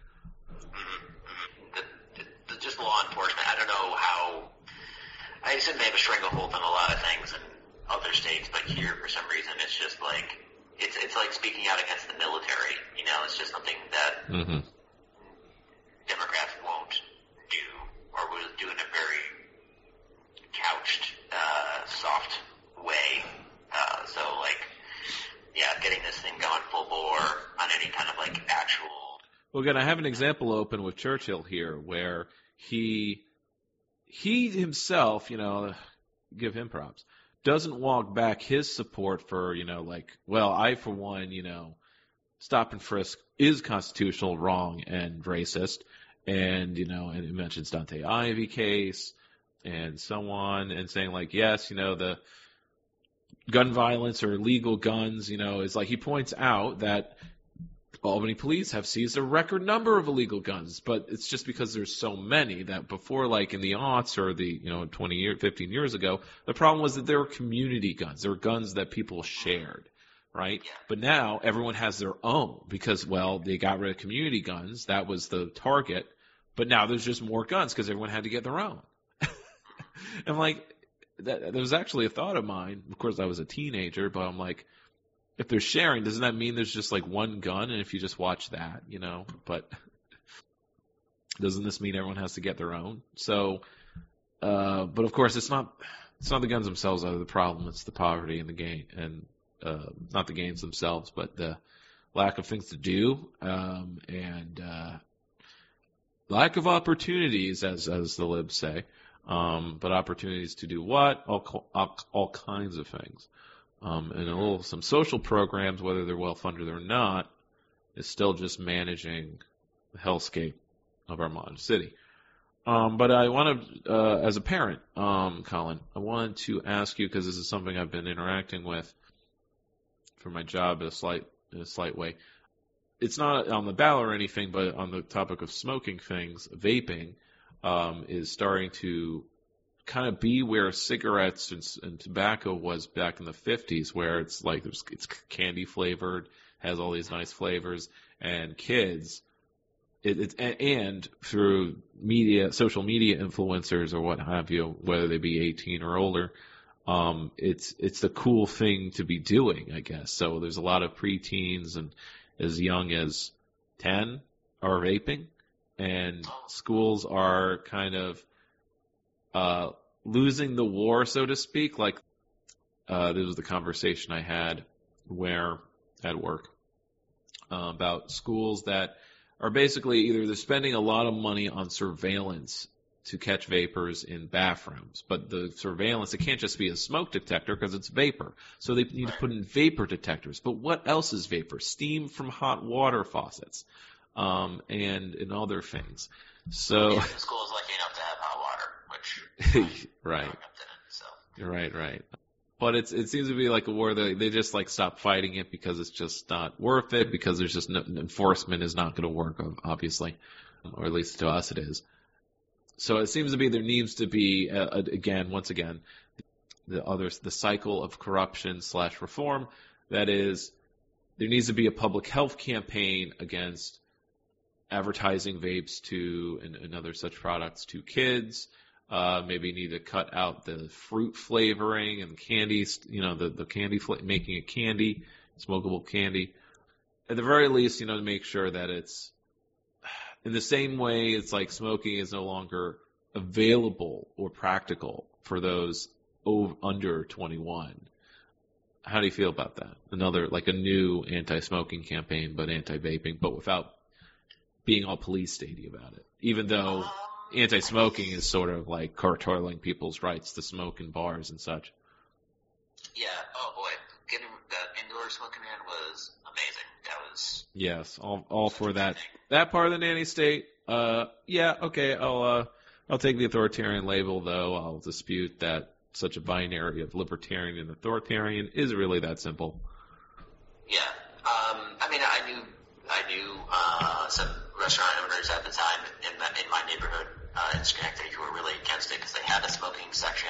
The, the, just law enforcement. I don't know how. I assume they have a stranglehold on a lot of things in other states, but here, for some reason, it's just like it's it's like speaking out against the military. You know, it's just something that Mm-hmm. Democrats won't do, or will do in a very couched, uh, soft way. Uh, so, like, yeah, getting this thing going full bore on any kind of like actual. Well, again, I have an example open with Churchill here, where he he himself, you know, give him props, doesn't walk back his support for, you know, like, well, I for one, you know, stop and frisk is constitutional, wrong, and racist, and you know, and it mentions Dante Ivy case and so on, and saying like, yes, you know, the gun violence or illegal guns, you know, is like he points out that Albany police have seized a record number of illegal guns, but it's just because there's so many that before, like in the aughts or the, you know, twenty years, fifteen years ago, the problem was that there were community guns. There were guns that people shared, right? But now everyone has their own because, well, they got rid of community guns. That was the target. But now there's just more guns because everyone had to get their own. I'm like, that, there was actually a thought of mine. Of course, I was a teenager, but I'm like, if they're sharing, doesn't that mean there's just like one gun? And if you just watch that, you know, but doesn't this mean everyone has to get their own? So, uh, but of course, it's not, it's not the guns themselves that are the problem. It's the poverty and the gain, and uh, not the gains themselves, but the lack of things to do, um, and uh, lack of opportunities, as as the libs say. Um, but opportunities to do what? All all, all kinds of things. Um, and a little some social programs, whether they're well funded or not, is still just managing the hellscape of our modern city. Um, but I want to, uh, as a parent, um, Colin, I wanted to ask you, because this is something I've been interacting with for my job in a slight, in a slight way. It's not on the ballot or anything, but on the topic of smoking things, vaping um, is starting to kind of be where cigarettes and, and tobacco was back in the fifties, where it's like there's, it's candy flavored, has all these nice flavors, and kids. It, it's and through media, social media influencers or what have you, whether they be eighteen or older, um, it's it's the cool thing to be doing, I guess. So there's a lot of preteens and as young as ten are vaping, and schools are kind of uh, losing the war, so to speak. Like uh, this was the conversation I had where at work uh, about schools that are basically either they're spending a lot of money on surveillance to catch vapors in bathrooms, but the surveillance, it can't just be a smoke detector because it's vapor. So they need to put in vapor detectors. But what else is vapor? Steam from hot water faucets, um, and, and other things. So yeah, the school is lucky enough to have hot water, which right, in, so. right, right. But it's it seems to be like a war that they just like stop fighting it because it's just not worth it, because there's just no enforcement is not going to work, obviously, or at least to us it is. So it seems to be there needs to be uh, again, once again, the other the cycle of corruption slash reform. That is, there needs to be a public health campaign against advertising vapes to and, and other such products to kids. Uh, maybe need to cut out the fruit flavoring and candies, you know, the, the candy, fl- making it candy, smokable candy. At the very least, you know, to make sure that it's in the same way it's like smoking is no longer available or practical for those over, under twenty-one. How do you feel about that? Another, like a new anti-smoking campaign, but anti-vaping, but without being all police statey about it. Even though anti-smoking is sort of like curtailing people's rights to smoke in bars and such. Yeah. Oh boy, getting that indoor smoking ban was amazing. That was. Yes, all all for that that part of the nanny state. Uh, yeah, okay. I'll uh, I'll take the authoritarian label, though. I'll dispute that such a binary of libertarian and authoritarian is really that simple. Yeah. Um. I mean, I knew I knew uh, some restaurant owners at the time in my, in my neighborhood uh, in Schenectady who were really against it because they had a smoking section.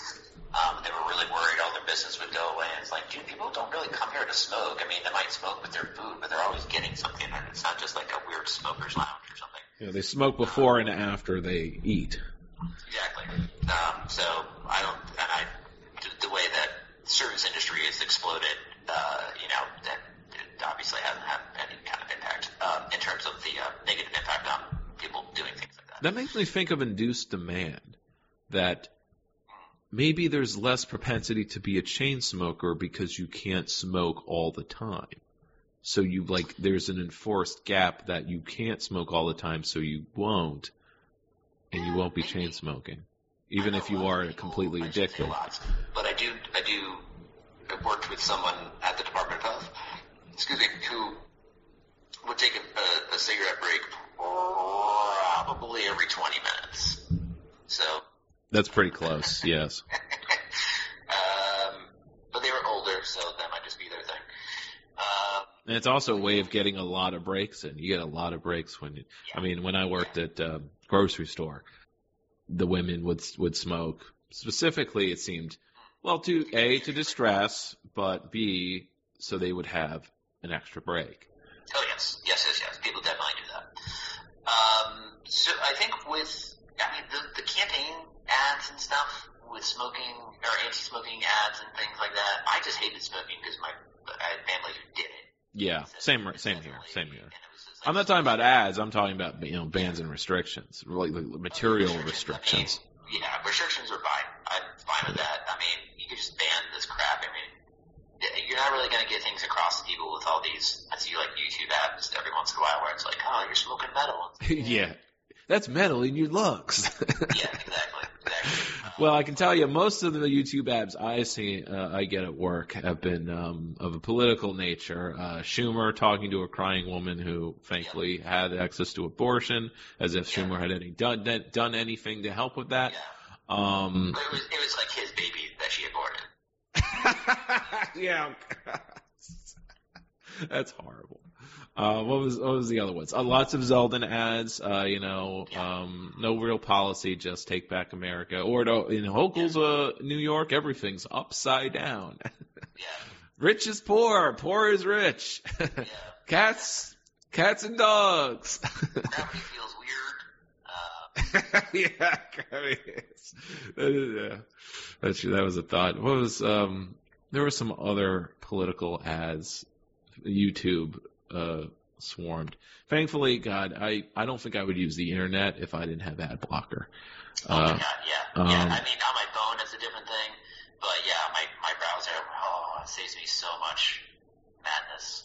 Um, they were really worried all their business would go away. And it's like, dude, people don't really come here to smoke. I mean, they might smoke with their food, but they're always getting something. And it's not just like a weird smoker's lounge or something. Yeah, they smoke before um, and after they eat. Exactly. Um, so I don't, and I, the, the way that service industry has exploded, uh, you know, that it obviously hasn't had any kind of impact um, in terms of the uh, negative impact on people doing things like that. That makes me think of induced demand, that maybe there's less propensity to be a chain smoker because you can't smoke all the time. So you like there's an enforced gap that you can't smoke all the time, so you won't, and you won't be chain smoking, even if you are completely addicted. But I do, I do. I worked with someone at the Department of Health, excuse me, who would take a, a, a cigarette break probably every twenty minutes. So that's pretty close, yes. um, but they were older, so that might just be their thing. Um, and it's also a way of getting a lot of breaks in. You get a lot of breaks when you, yeah. I mean, when I worked at a grocery store, the women would would smoke. Specifically, it seemed, well, to A, to distress, but B, so they would have an extra break. Oh, yes. Yes, yes, yes. People definitely do that. Um, so I think with, I mean, the, the campaign ads and stuff with smoking or anti-smoking ads and things like that, I just hated smoking because my I had family who did it. Yeah, same same here, same here. Like, I'm not talking about ads. I'm talking about, you know, bans and restrictions, like, like material restrictions. I mean, yeah, restrictions are fine. I'm fine with that. I mean, you could just ban this crap. I mean, you're not really going to get things across to people with all these, I see like YouTube ads every once in a while where it's like, oh, you're smoking metal. Yeah. That's metal in your lungs. Yeah, exactly. exactly. Um, Well, I can tell you, most of the YouTube ads I see, uh, I get at work have been um, of a political nature. Uh, Schumer talking to a crying woman who, thankfully, yeah. had access to abortion, as if yeah. Schumer had any done done anything to help with that. Yeah. Um, but it was it was like his baby that she aborted. Yeah, that's horrible. Uh, what was what was the other ones? Uh, lots of Zeldin ads. Uh, you know, yeah. um, no real policy, just take back America. Or to, in Hochul's, uh, New York, everything's upside down. Yeah. Rich is poor, poor is rich. Yeah. Cats, cats and dogs. Gravity feels weird. Uh, Yeah, gravity. That is, yeah. That's, that was a thought. What was um? There were some other political ads. YouTube uh, swarmed. Thankfully, God, I, I don't think I would use the internet if I didn't have ad blocker. Oh uh, my God, yeah, um, yeah. I mean, on my phone it's a different thing, but yeah, my my browser, oh, it saves me so much madness.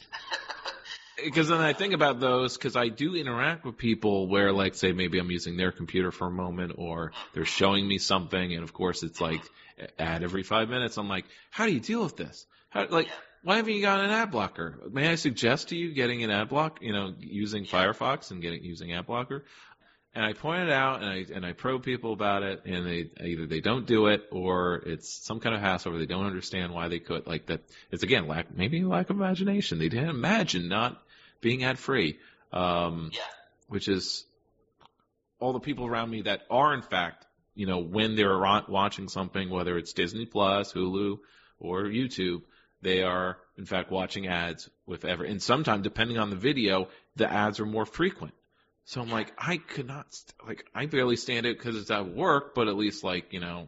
Because then I think about those, because I do interact with people where, like, say, maybe I'm using their computer for a moment, or they're showing me something, and of course it's like ad every five minutes. I'm like, how do you deal with this? How, like, Yeah. why haven't you got an ad blocker? May I suggest to you getting an ad block, you know, using Yeah. Firefox and getting using ad blocker? And I point it out, and I and I probe people about it, and they either they don't do it, or it's some kind of hassle, or they don't understand why they could. Like that, it's again lack maybe lack of imagination. They didn't imagine not being ad free, um, Yeah. which is all the people around me that are in fact, you know, when they're ro- watching something, whether it's Disney Plus, Hulu, or YouTube, they are in fact watching ads with ever. And sometimes, depending on the video, the ads are more frequent. So I'm like, I could not, st- like, I barely stand it because it's at work, but at least, like, you know,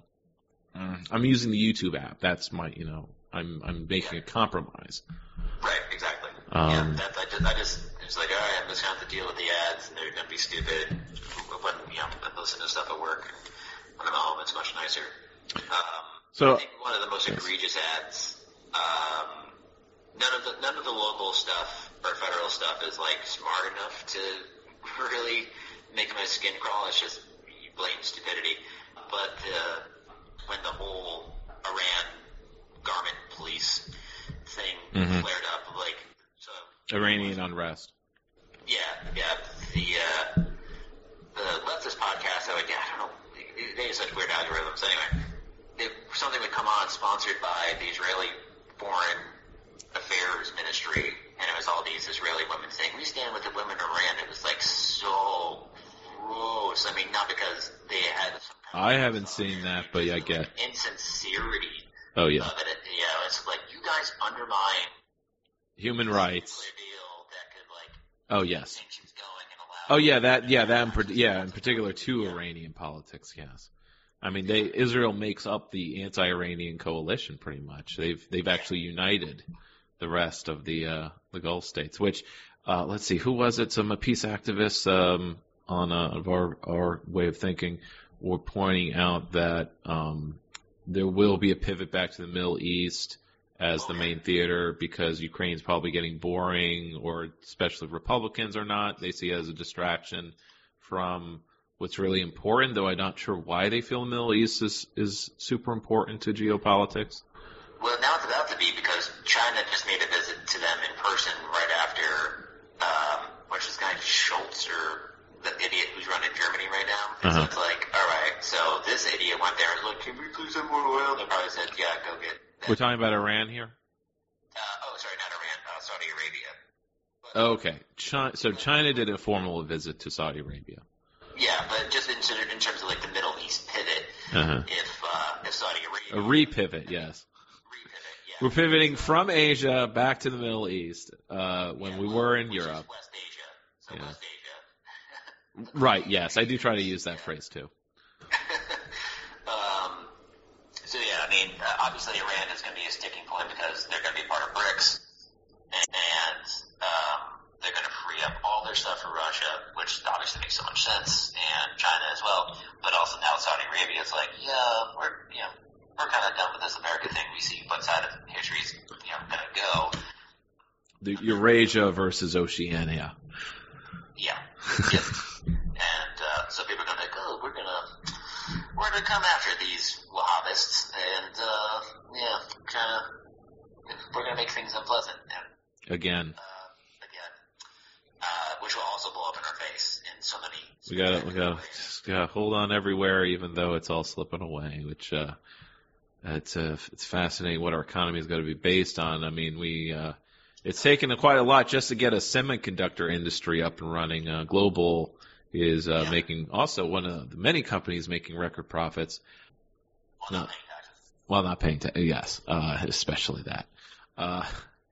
mm, I'm using the YouTube app. That's my, you know, I'm I'm making a compromise. Right, exactly. Um, yeah, that, I just, I just, it's like, all right, I'm just going to have to deal with the ads, and they're going to be stupid. When, you know, I'm listening to stuff at work. When I'm at home, it's much nicer. Um, So- I think one of the most egregious ads, um, none of the, none of the local stuff or federal stuff is, like, smart enough to really make my skin crawl. It's just blatant stupidity. But, uh, when the whole Iran garment police thing Mhm. flared up, like, so. Iranian unrest. Yeah, yeah. The uh, the leftist podcast, I would, yeah, I don't know, they have such weird algorithms. Anyway, if something would come on sponsored by the Israeli Foreign Affairs Ministry, and it was all these Israeli women saying, "We stand with the women of Iran." It was like so gross. I mean, not because they had some kind I of haven't seen that, but I get. insincerity. Oh yeah, Of it. Yeah, it's like you guys undermine human this rights. nuclear deal that could like Oh yes. sanctions going and allow. Oh yeah, that yeah that in, par- yeah in particular to Iranian politics. Yes, I mean they Israel makes up the anti-Iranian coalition pretty much. They've they've actually united the rest of the uh, the Gulf states. Which uh, let's see, who was it? Some peace activists um, on uh, of our our way of thinking were pointing out that um, there will be a pivot back to the Middle East as the main theater because Ukraine's probably getting boring, or especially Republicans are not. They see it as a distraction from what's really important, though I'm not sure why they feel the Middle East is, is super important to geopolitics. Well, now it's about to be because China just made a visit to them in person right after, um, what's this guy, Schultz, or the idiot who's running Germany right now. And Uh-huh. so it's like, all right, so this idiot went there and was like, can we please have more oil? They probably said, yeah, go get that. We're talking about Iran here? Uh, oh, sorry, not Iran, uh, Saudi Arabia. But, Okay. China, so China did a formal visit to Saudi Arabia. Yeah, but just in, in terms of like the Middle East pivot, Uh-huh. if, uh, if Saudi A Arabia repivot, yes. repivot, yeah. We're pivoting from Asia back to the Middle East uh, when Yeah, we well, were in which is Europe. West Asia. So Yeah. West Asia. Right, yes. I do try to use that phrase, too. um, so yeah, I mean, uh, obviously Iran is going to be a sticking point because they're going to be part of BRICS, and, and um, they're going to free up all their stuff for Russia, which obviously makes so much sense, and China as well. But also now Saudi Arabia is like, yeah, we're, you know, we're kind of done with this America thing. We see what side of history is, you know, going to go. The Eurasia versus Oceania. Yeah. Yep. And uh, so people are going to go, oh, we're going to we're going to come after these Wahhabists, and uh, yeah, kind of we're going to make things unpleasant. And, Again. Uh, again. Uh, which will also blow up in our face in so many. We got we got just gotta hold on everywhere, even though it's all slipping away. Which uh, it's uh, it's fascinating what our economy is going to be based on. I mean, we uh, it's taken quite a lot just to get a semiconductor industry up and running. Uh, Global is uh, yeah. making also one of the many companies making record profits. Well, not paying taxes. Well, not paying taxes. Yes, uh, especially that. Uh,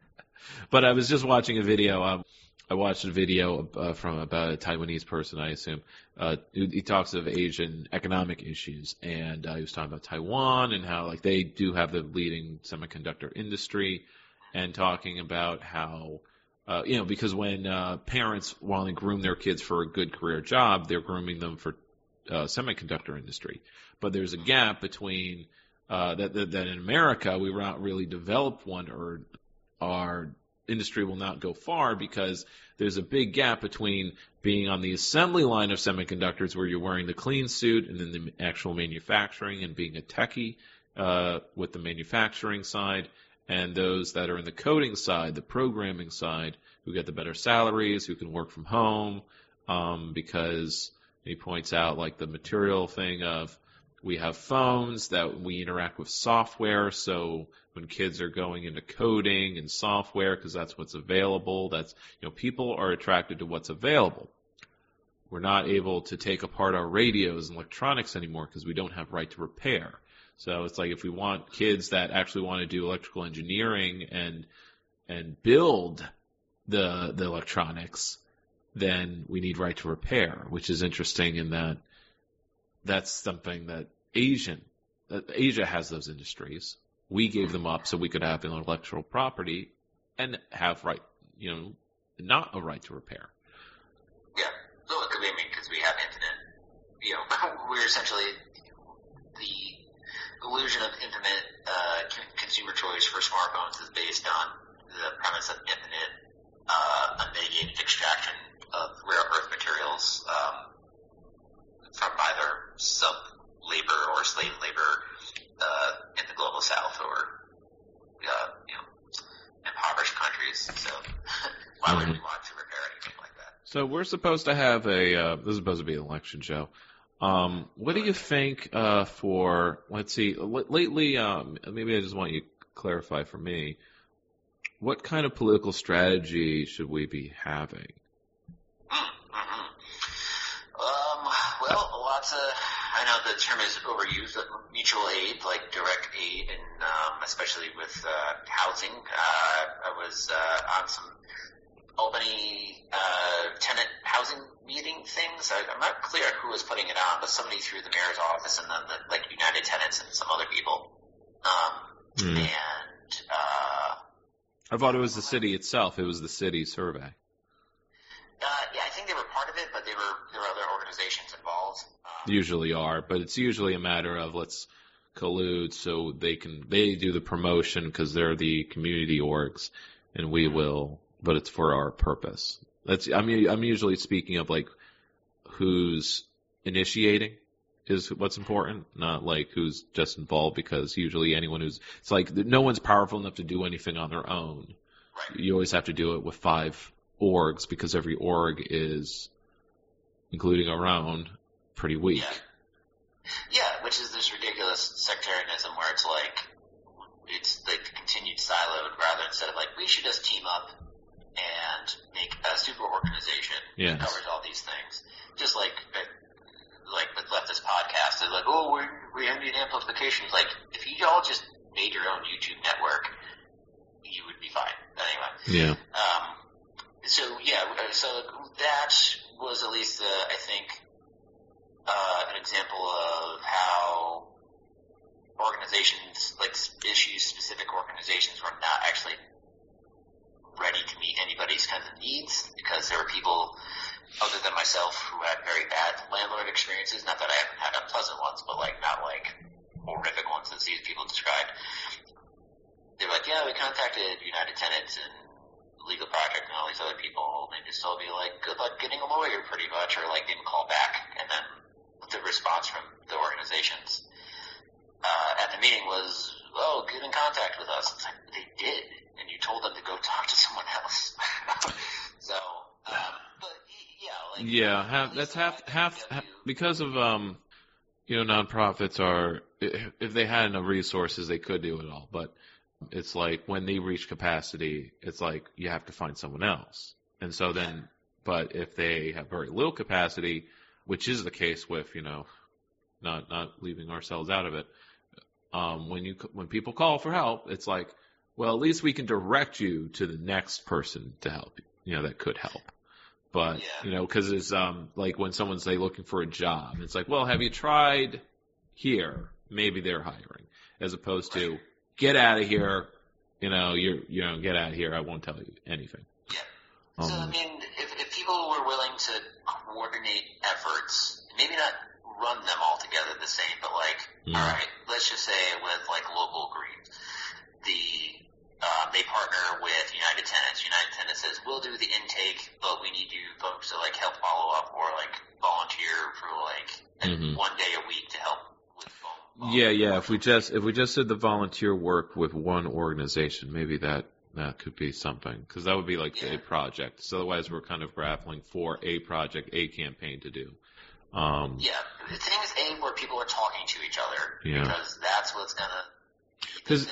but I was just watching a video. Um, I watched a video uh, from about a Taiwanese person, I assume. Uh, he, he talks of Asian economic issues, and uh, he was talking about Taiwan and how like they do have the leading semiconductor industry, and talking about how uh, you know because when uh, parents want to groom their kids for a good career job, they're grooming them for uh, semiconductor industry. But there's a gap between uh, that, that that in America we've not really developed one, or our industry will not go far because there's a big gap between being on the assembly line of semiconductors where you're wearing the clean suit and then the actual manufacturing and being a techie uh, with the manufacturing side, and those that are in the coding side, the programming side, who get the better salaries, who can work from home, um, because he points out like the material thing of we have phones that we interact with software, so when kids are going into coding and software, because that's what's available, that's, you know, people are attracted to what's available. We're not able to take apart our radios and electronics anymore because we don't have right to repair. So it's like if we want kids that actually want to do electrical engineering and and build the the electronics, then we need right to repair, which is interesting in that that's something that Asian, that Asia has those industries. We gave them up so we could have intellectual property and have right, you know, not a right to repair. Yeah, so it could be, I mean, because we have infinite, you know, we're essentially the illusion of infinite uh, consumer choice for smartphones is based on the premise of infinite uh, unmitigated extraction of rare earth materials um, from either sub-labor or slave labor uh, in the global south or, uh, you know, impoverished countries. So why would we want to repair anything like that? So we're supposed to have a, uh, this is supposed to be an election show. Um, what do you think uh, for, let's see, l- lately, um, maybe I just want you to clarify for me, what kind of political strategy should we be having? Mm-hmm. Um, well, lots of, I know the term is overused, but mutual aid, like direct aid, and um, especially with uh, housing. Uh, I was uh, on some Albany uh, tenant housing meeting things. I, I'm not clear on who was putting it on, but somebody through the mayor's office and then the, like United Tenants and some other people. Um, mm. And uh, I thought it was the city itself. It was the city survey. Uh, yeah, I think they were part of it, but they were there were other organizations involved. Um, Usually are, but it's usually a matter of let's collude so they can they do the promotion because they're the community orgs, and we will. But it's for our purpose. That's I mean I'm usually speaking of like who's initiating is what's important, not like who's just involved, because usually anyone who's it's like no one's powerful enough to do anything on their own. Right. You always have to do it with five orgs because every org is, including our own, pretty weak. Yeah, yeah, which is this ridiculous sectarianism where it's like it's like the continued siloed rather instead of like we should just team up and make a super organization yes. that covers all these things. Just like like with leftist podcasts, they're like, oh, we we need amplification. Like if you all just made your own YouTube network, you would be fine. Anyway. Yeah. Um. So yeah. So that was at least, uh, I think, uh, an example of how organizations, like issue-specific organizations, were not actually ready to meet anybody's kinds of needs, because there were people other than myself who had very bad landlord experiences. Not that I haven't had unpleasant ones, but like not like horrific ones as as these people described. They were like, yeah, we contacted United Tenants and Legal Project and all these other people, and they just told me, like, good luck getting a lawyer, pretty much, or, like, they would call back. And then the response from the organizations uh, at the meeting was, oh, get in contact with us. It's like, they did, and you told them to go talk to someone else. so, um, but, yeah. Like, yeah, half, that's half, half, half, because of, um, you know, nonprofits are, if they had enough resources, they could do it all, but it's like when they reach capacity, it's like you have to find someone else. And so then, but if they have very little capacity, which is the case with, you know, not not leaving ourselves out of it, um, when you when people call for help, it's like, well, at least we can direct you to the next person to help you, you know, that could help. But, yeah. you know, because it's um, like when someone's, say, looking for a job, it's like, well, have you tried here? Maybe they're hiring, as opposed to, get out of here, you know, you're, you know, get out of here, I won't tell you anything. Yeah. Um, so, I mean, if, if people were willing to coordinate efforts, maybe not run them all together the same, but, like, mm. all right, let's just say with, like, local Greens, the, uh, they partner with United Tenants. United Tenants says, we'll do the intake, but we need you folks to, like, help follow up or, like, volunteer for, like, mm-hmm. one day a week to help. Yeah, yeah. If we just if we just did the volunteer work with one organization, maybe that that could be something, because that would be like yeah. a project. So otherwise, we're kind of grappling for a project, a campaign to do. Um, yeah, the thing is, a where people are talking to each other, yeah. because that's what's gonna. Because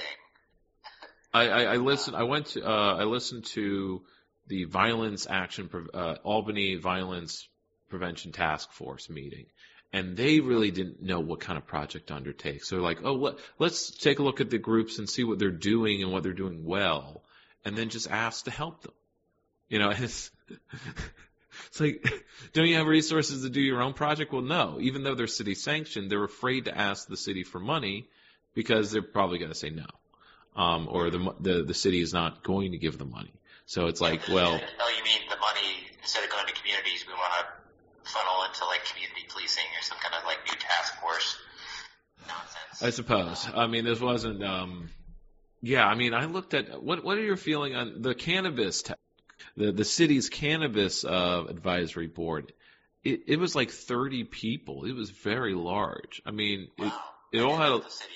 I, I I listened. I went to uh, I listened to the Violence Action uh, Albany Violence Prevention Task Force meeting. And they really didn't know what kind of project to undertake. So they're like, oh, let, let's take a look at the groups and see what they're doing and what they're doing well, and then just ask to help them. You know, and it's, it's like, don't you have resources to do your own project? Well, no. Even though they're city sanctioned, they're afraid to ask the city for money because they're probably going to say no, um, or the, the the city is not going to give them money. So it's like, well, oh, you mean the money instead of going to communities, we want to funnel into like community policing or some kind of like new task force nonsense. I suppose. I mean, this wasn't. Um, yeah, I mean, I looked at what. What are your feeling on the cannabis? Te- the the city's cannabis uh, advisory board. It it was like thirty people. It was very large. I mean, wow. it it all had. A, the city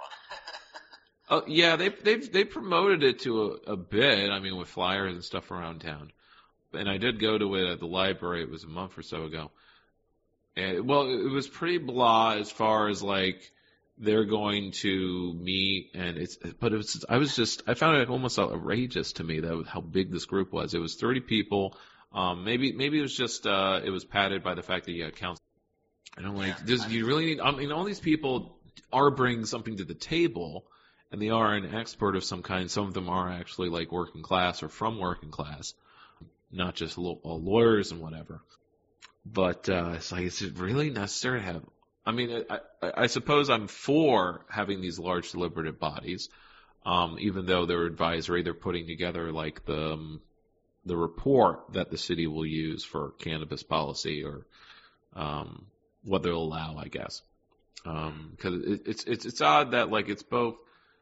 had one. oh yeah, they they they promoted it to a, a bit. I mean, with flyers and stuff around town. And I did go to it at the library. It was a month or so ago. And, well, it was pretty blah as far as like they're going to meet, and it's. But it was. I was just. I found it almost outrageous to me that how big this group was. It was thirty people. Um, maybe maybe it was just. Uh, it was padded by the fact that you had council. And I'm like, does you really need? I mean, all these people are bringing something to the table, and they are an expert of some kind. Some of them are actually like working class or from working class. Not just lawyers and whatever. But uh, it's like, is it really necessary to have... I mean, I, I, I suppose I'm for having these large deliberative bodies, um, even though they're advisory. They're putting together like the um, the report that the city will use for cannabis policy or um, what they'll allow, I guess. Because um, it, it's it's it's odd that like it's both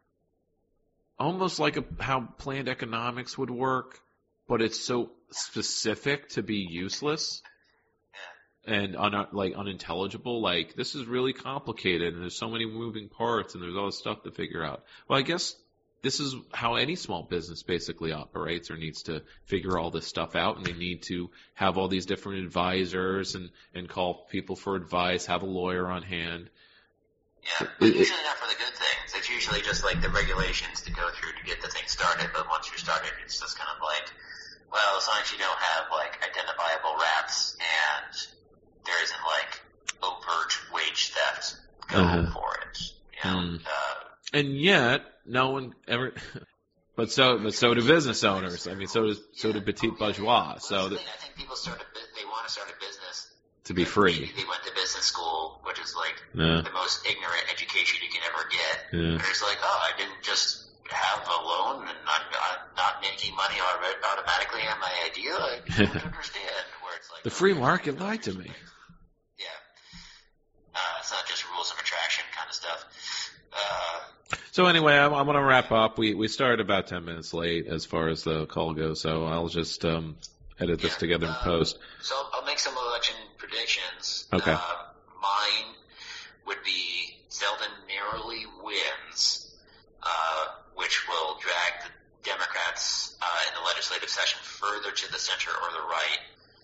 almost like a, how planned economics would work, but it's so specific to be useless and un, like unintelligible. Like, this is really complicated, and there's so many moving parts, and there's all this stuff to figure out. Well, I guess this is how any small business basically operates or needs to figure all this stuff out, and they need to have all these different advisors and, and call people for advice, have a lawyer on hand. Yeah, but it, usually not for the good things. It's usually just like the regulations to go through to get the thing started, but once you're started, it's just kind of like, well, as long as you don't have, like, identifiable rats and there isn't, like, overt wage theft going uh-huh. for it. You know? mm. uh, and yet, no one ever... but so but so do business owners. I mean, so does, so yeah. do petit oh, yeah. bourgeois. Well, so the thing. I think people start a, they want to start a business... To be free. Maybe they went to business school, which is, like, yeah. the most ignorant education you can ever get. Yeah. And it's like, oh, I didn't just... have a loan and I'm, I'm not making money automatically on my idea. I don't understand where it's like the free market lied to me. Yeah, uh, it's not just rule rules of attraction kind of stuff. Uh, So anyway, I'm, I'm going to wrap up. We we started about ten minutes late as far as the call goes, so I'll just um, edit this yeah, together in uh, post. So I'll, I'll make some election predictions. Okay. Uh, mine would be Zeldin narrowly wins, uh, which will drag the Democrats uh, in the legislative session further to the center or the right.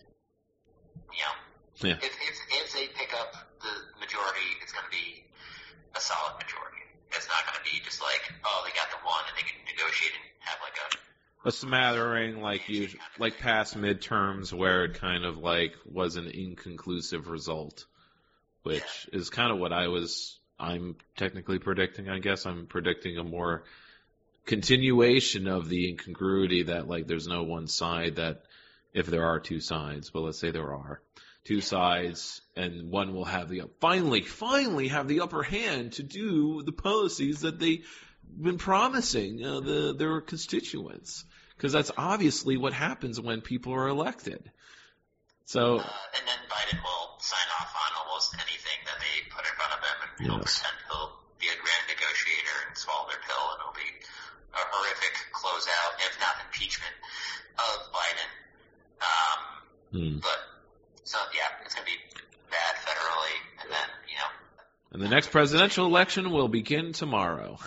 You know, Yeah. if, if, if they pick up the majority, it's going to be a solid majority. It's not going to be just like, oh, they got the one and they can negotiate and have like a A smattering, like you, like past midterms, where it kind of like was an inconclusive result, which is kind of what I was. I'm technically predicting. I guess I'm predicting a more continuation of the incongruity that like there's no one side that if there are two sides, but let's say there are two sides, and one will have the finally, finally have the upper hand to do the policies that they've been promising uh, the their constituents, because that's obviously what happens when people are elected. So, Uh, and then Biden will sign off on almost anything that they put in front of him, and he'll Yes. pretend he'll be a grand negotiator and swallow their pill, and it'll be a horrific closeout, if not impeachment, of Biden. Um, hmm. But, so, yeah, it's going to be bad federally, and then, you know. And the next presidential election will begin tomorrow.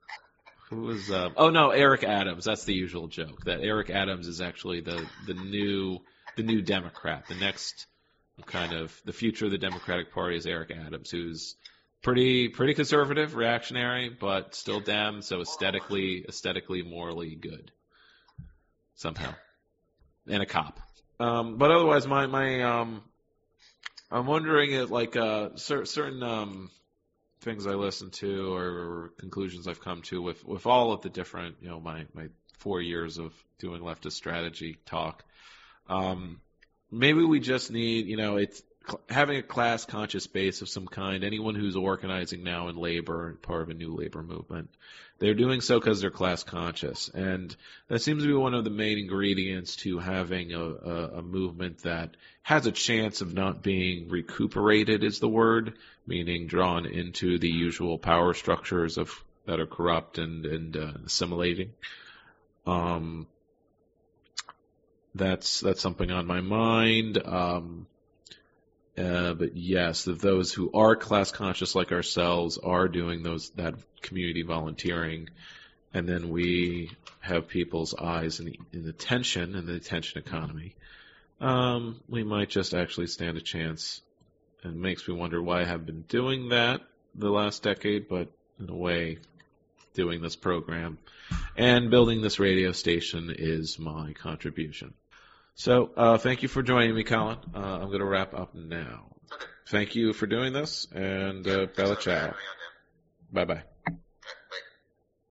Who was? Uh, oh no, Eric Adams. That's the usual joke. That Eric Adams is actually the the new the new Democrat. The next kind of the future of the Democratic Party is Eric Adams, who's pretty pretty conservative, reactionary, but still Dem. So aesthetically, aesthetically, morally good somehow, and a cop. Um, but otherwise, my my um, I'm wondering if like uh cer- certain um. things I listen to or conclusions I've come to with, with all of the different, you know, my, my four years of doing leftist strategy talk. Um, maybe we just need, you know, it's cl- having a class conscious base of some kind. Anyone who's organizing now in labor, part of a new labor movement, they're doing so because they're class conscious. And that seems to be one of the main ingredients to having a, a, a movement that has a chance of not being recuperated is the word, meaning drawn into the usual power structures of that are corrupt and, and uh, assimilating. Um, that's that's something on my mind. Um, uh, but yes, that those who are class conscious like ourselves are doing those that community volunteering, and then we have people's eyes in the, in the tension and the attention economy. Um, we might just actually stand a chance. And it makes me wonder why I have been doing that the last decade, but in a way, doing this program and building this radio station is my contribution. So uh, thank you for joining me, Colin. Uh, I'm going to wrap up now. Okay. Thank you for doing this, and uh, Bella ciao. Having me on, Dan. Bye-bye.